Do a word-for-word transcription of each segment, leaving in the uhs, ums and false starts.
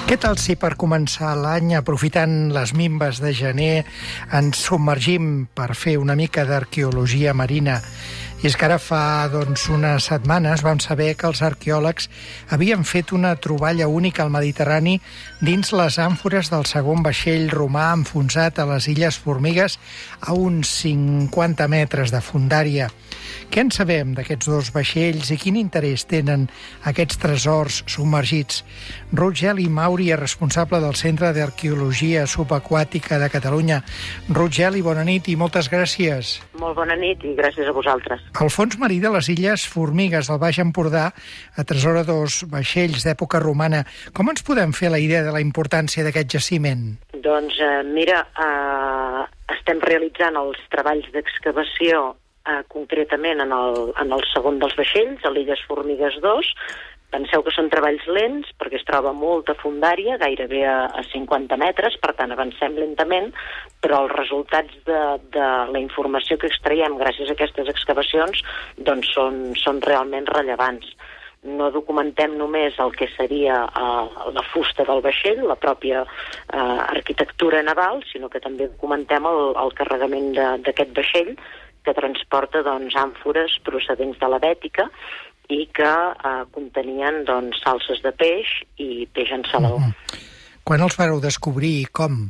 Què tal si per començar l'any, aprofitant les minves de gener, ens submergim per fer una mica d'arqueologia marina? I és que ara fa doncs, unes setmanes vam saber que els arqueòlegs havien fet una troballa única al Mediterrani dins les àmfores del segon vaixell romà enfonsat a les Illes Formigues a uns cinquanta metres de fondària. Què en sabem d'aquests dos vaixells i quin interès tenen aquests tresors submergits? Ruth Geli Mauri és responsable del Centre d'Arqueologia Subaquàtica de Catalunya. Ruth Geli, bona nit i moltes gràcies. Molt bona nit i gràcies a vosaltres. El fons marí de les Illes Formigues del Baix Empordà atresora dos vaixells d'època romana. Com ens podem fer la idea de la importància d'aquest jaciment? Doncs eh, mira, eh, estem realitzant els treballs d'excavació eh, concretament en el, en el segon dels vaixells, a l'Illes Formigues dos. Penseu que són treballs lents perquè es troba molta fondària, gairebé a, a cinquanta metres, per tant avancem lentament, però els resultats de, de la informació que extraiem gràcies a aquestes excavacions doncs són, són realment rellevants. No documentem només el que seria uh, la fusta del vaixell, la pròpia uh, arquitectura naval, sinó que també documentem el, el carregament d'aquest vaixell que transporta doncs, àmfores procedents de la Bètica i que eh, contenien doncs, salses de peix i peix en saló. Mm-hmm. Quan els vareu descobrir i com?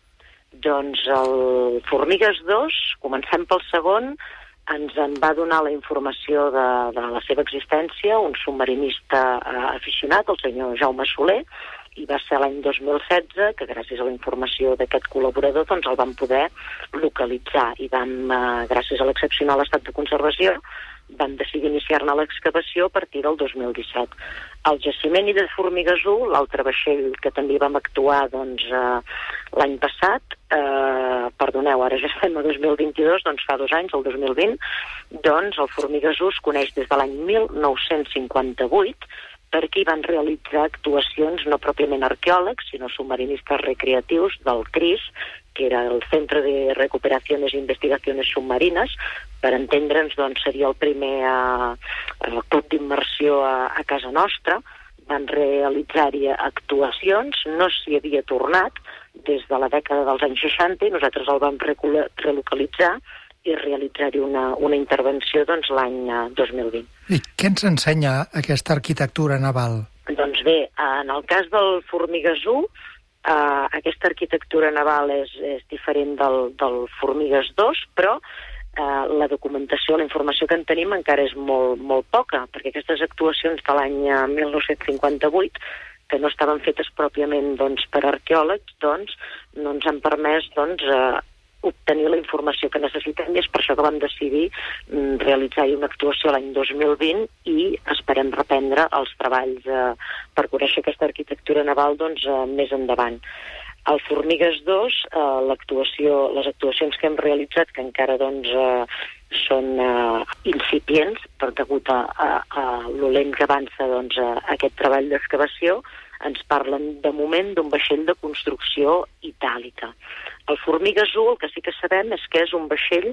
Doncs el Formigues dos, comencem pel segon, ens en va donar la informació de, de la seva existència un submarinista eh, aficionat, el senyor Jaume Soler, i va ser l'any dos mil setze que gràcies a la informació d'aquest col·laborador doncs el vam poder localitzar i vam, eh, gràcies a l'excepcional estat de conservació, van decidir iniciar-ne l'excavació a partir del dos mil disset. El jaciment i de Formigues u, l'altre vaixell que també vam actuar doncs, eh, l'any passat, eh, perdoneu, ara ja estem a dos mil vint-i-dos, doncs fa dos anys, el dos mil vint, doncs el Formigues u es coneix des de l'any mil nou-cents cinquanta-vuit, perquè hi van realitzar actuacions no pròpiament arqueòlegs, sinó submarinistes recreatius del C R I S, que era el Centre de Recuperaciones e Investigaciones Submarinas. Per entendre'ns, doncs, seria el primer eh, club d'immersió a, a casa nostra. Van realitzar-hi actuacions, no s'hi havia tornat des de la dècada dels anys seixanta i nosaltres el vam relocalitzar i realitzar-hi una, una intervenció doncs, l'any dos mil vint. I què ens ensenya aquesta arquitectura naval? Doncs bé, en el cas del Formigues u, eh, aquesta arquitectura naval és, és diferent del, del Formigues dos, però eh, la documentació, la informació que en tenim encara és molt, molt poca, perquè aquestes actuacions de l'any mil nou-cents cinquanta-vuit, que no estaven fetes pròpiament doncs, per arqueòlegs, doncs, no ens han permès doncs, eh, obtenir la informació que necessitem i és per això que vam decidir mm, realitzar-hi una actuació l'any dos mil vint i esperem reprendre els treballs eh, per conèixer aquesta arquitectura naval doncs, eh, més endavant. Al Formigues dos, eh, l'actuació, les actuacions que hem realitzat, que encara doncs, eh, són eh, incipients per degut a, a, a lo lent que avança doncs, a aquest treball d'excavació, ens parlen de moment d'un vaixell de construcció itàlica. El Formigues u, el que sí que sabem és que és un vaixell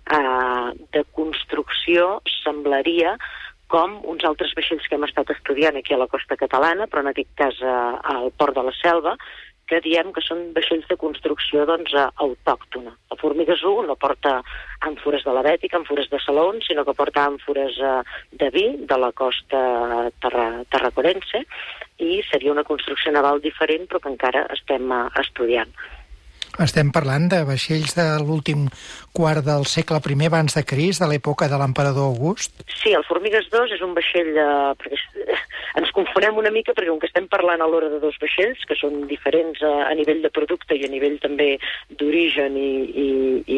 eh, de construcció, semblaria com uns altres vaixells que hem estat estudiant aquí a la costa catalana, però en aquest cas eh, al Port de la Selva, que diem que són vaixells de construcció doncs, autòctona. El Formigues u no porta àmfores de la Bètica, àmfores de salons, sinó que porta àmfores eh, de vi de la costa terra, tarraconense i seria una construcció naval diferent però que encara estem eh, estudiant. Estem parlant de vaixells de l'últim quart del segle primer abans de Crist, de l'època de l'emperador August? Sí, el Formigues dos és un vaixell... Eh, perquè ens confonem una mica perquè com que estem parlant a l'hora de dos vaixells, que són diferents a, a nivell de producte i a nivell també d'origen i, i, i,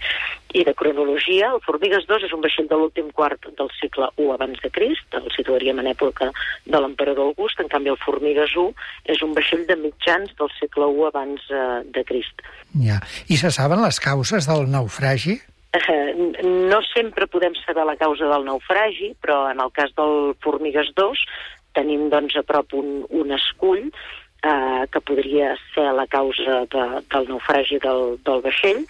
i de cronologia, el Formigues dos és un vaixell de l'últim quart del segle u abans de Crist, el situaríem en època de l'emperador August, en canvi el Formigues u és un vaixell de mitjans del segle u abans eh, de Crist. Ja. I se saben les causes del naufragi? Uh, no sempre podem saber la causa del naufragi, però en el cas del Formigues dos tenim doncs, a prop un, un escull uh, que podria ser la causa de, del naufragi del, del vaixell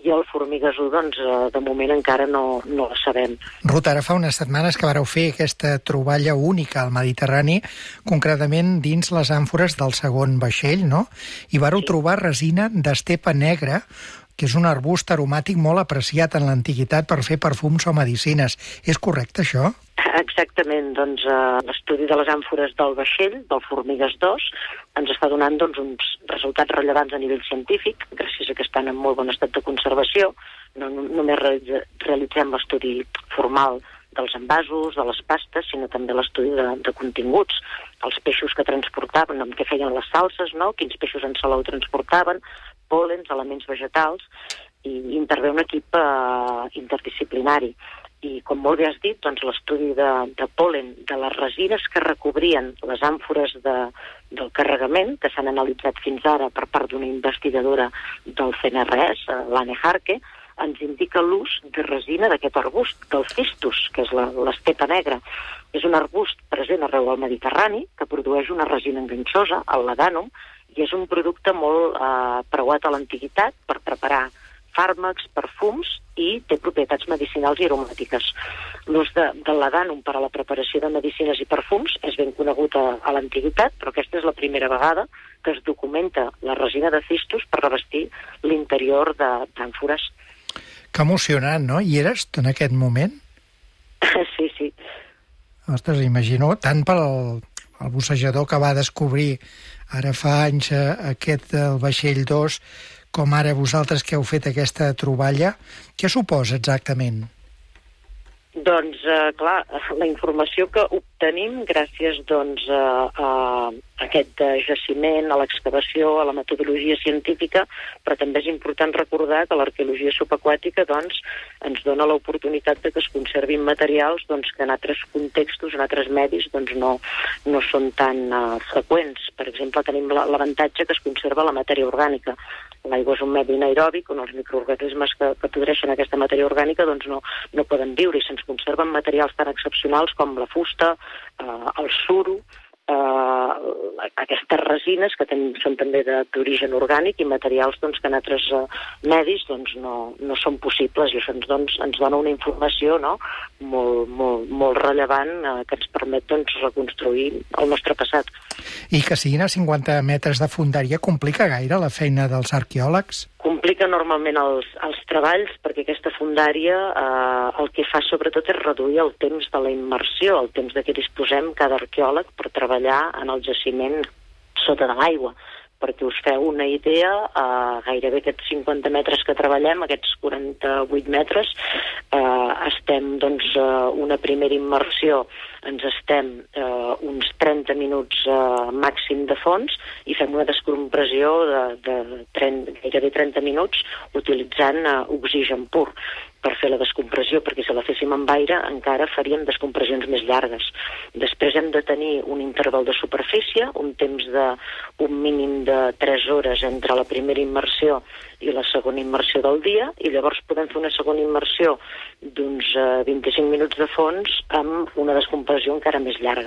i el Formigues u, doncs, de moment encara no, no la sabem. Ruth, ara fa unes setmanes que vareu fer aquesta troballa única al Mediterrani, concretament dins les àmfores del segon vaixell, no? I vareu sí. trobar resina d'estepa negra, que és un arbust aromàtic molt apreciat en l'antiguitat per fer perfums o medicines. És correcte, això? Exactament. Doncs eh, l'estudi de les àmfores del vaixell, del Formigues dos, ens està donant doncs, uns resultats rellevants a nivell científic, gràcies a que estan en molt bon estat de conservació. No només realitzem l'estudi formal dels envasos, de les pastes, sinó també l'estudi de, de continguts, els peixos que transportaven, amb què feien les salses, no? Quins peixos en salou transportaven, pòlens, elements vegetals, i intervé un equip eh, interdisciplinari. I, com molt bé has dit, doncs, l'estudi de, de pol·len, de les resines que recobrien les àmfores de, del carregament, que s'han analitzat fins ara per part d'una investigadora del C N R S, l'Anne Harke, ens indica l'ús de resina d'aquest arbust, del cistus, que és l'estepa negra. És un arbust present arreu del Mediterrani, que produeix una resina enganxosa, el ladànum, i és un producte molt eh, preuat a l'antiguitat per preparar fàrmacs, perfums, i té propietats medicinals i aromàtiques. L'ús de, del ladànum per a la preparació de medicines i perfums és ben conegut a, a l'antiguitat, però aquesta és la primera vegada que es documenta la resina de cistus per revestir l'interior d'àmfores. Que emocionant, no? I eres en aquest moment? Sí, sí. Ostres, imagino, tant pel el bussejador que va descobrir ara fa anys aquest el vaixell dos, com ara vosaltres que heu fet aquesta troballa, què suposa exactament? Doncs, eh, clar, la informació que obtenim gràcies doncs, a, a aquest jaciment, a l'excavació, a la metodologia científica, però també és important recordar que l'arqueologia subaquàtica doncs, ens dona l'oportunitat de que es conservin materials doncs, que en altres contextos, en altres medis, doncs, no, no són tan uh, freqüents. Per exemple, tenim l'avantatge que es conserva la matèria orgànica. L'aigua és un medi anaeròbic on els microorganismes que, que podreixen aquesta matèria orgànica doncs no, no poden viure i se'ns conserven materials tan excepcionals com la fusta, eh, el suro, eh, aquestes resines que ten, són també d'origen orgànic i materials doncs, que en altres eh, medis doncs, no, no són possibles i això ens, doncs, ens dona una informació no? molt, molt, molt rellevant eh, que ens permet doncs, reconstruir el nostre passat. I que siguin a cinquanta metres de fondària complica gaire la feina dels arqueòlegs? Complica normalment els, els treballs perquè aquesta fondària eh, el que fa sobretot és reduir el temps de la immersió, el temps de què disposem cada arqueòleg per treballar en el jaciment sota de l'aigua. Perquè us feu una idea, eh, gairebé aquests cinquanta metres que treballem, aquests quaranta-vuit metres, eh, estem, doncs, eh, una primera immersió, ens estem eh, uns trenta minuts eh, màxim de fons i fem una descompressió de, de trenta, gairebé trenta minuts utilitzant eh, oxigen pur per fer la descompressió, perquè si la féssim amb aire encara faríem descompressions més llargues. Després hem de tenir un interval de superfície, un temps de un mínim de tres hores entre la primera immersió i la segona immersió del dia, i llavors podem fer una segona immersió d'uns eh, vint-i-cinc minuts de fons amb una descompressió encara més llarga.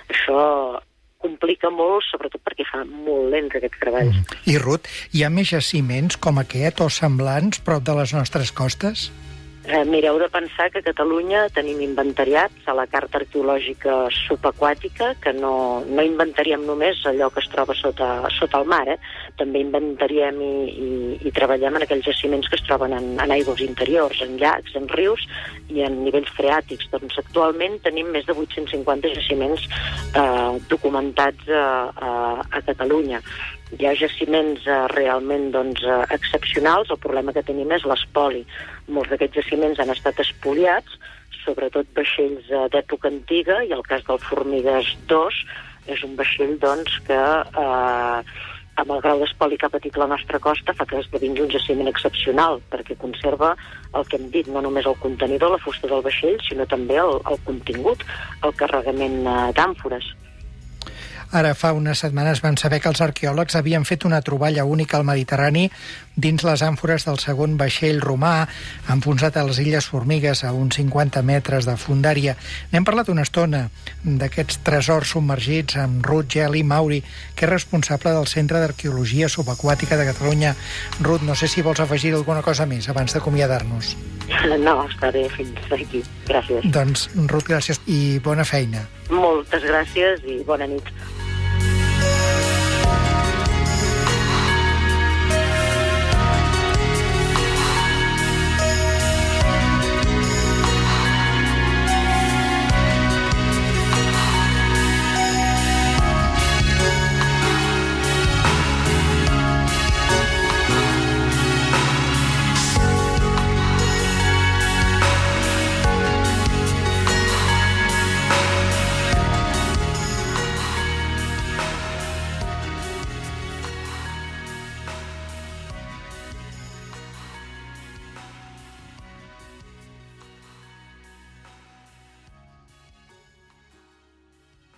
Això complica molt, sobretot perquè fa molt lents aquests treballs. Mm. I Ruth, hi ha més jaciments com aquest o semblants prop de les nostres costes? Eh, mireu de pensar que a Catalunya tenim inventariats a la carta arqueològica subaquàtica, que no, no inventaríem només allò que es troba sota, sota el mar, eh? També inventariem i, i, i treballem en aquells jaciments que es troben en, en aigües interiors, en llacs, en rius i en nivells freàtics. Doncs actualment tenim més de vuit-cents cinquanta jaciments eh, documentats a, a, a Catalunya. Hi ha jaciments eh, realment doncs, eh, excepcionals. El problema que tenim és l'espoli. Molts d'aquests jaciments han estat espoliats, sobretot vaixells eh, d'època antiga, i el cas del Formigues dos és un vaixell doncs, que eh, amb el grau d'espoli que ha patit la nostra costa fa que esdevingui un jaciment excepcional, perquè conserva el que hem dit, no només el contenidor, la fusta del vaixell, sinó també el, el contingut, el carregament eh, d'àmfores. Ara fa unes setmanes vam saber que els arqueòlegs havien fet una troballa única al Mediterrani dins les àmfores del segon vaixell romà, enfonsat a les Illes Formigues a uns cinquanta metres de fondària. N'hem parlat una estona d'aquests tresors submergits amb Ruth Geli Mauri, que és responsable del Centre d'Arqueologia Subaquàtica de Catalunya. Ruth, no sé si vols afegir alguna cosa més abans d'acomiadar-nos. No, està bé, fins aquí. Gràcies. Doncs, Ruth, gràcies i bona feina. Moltes gràcies i bona nit.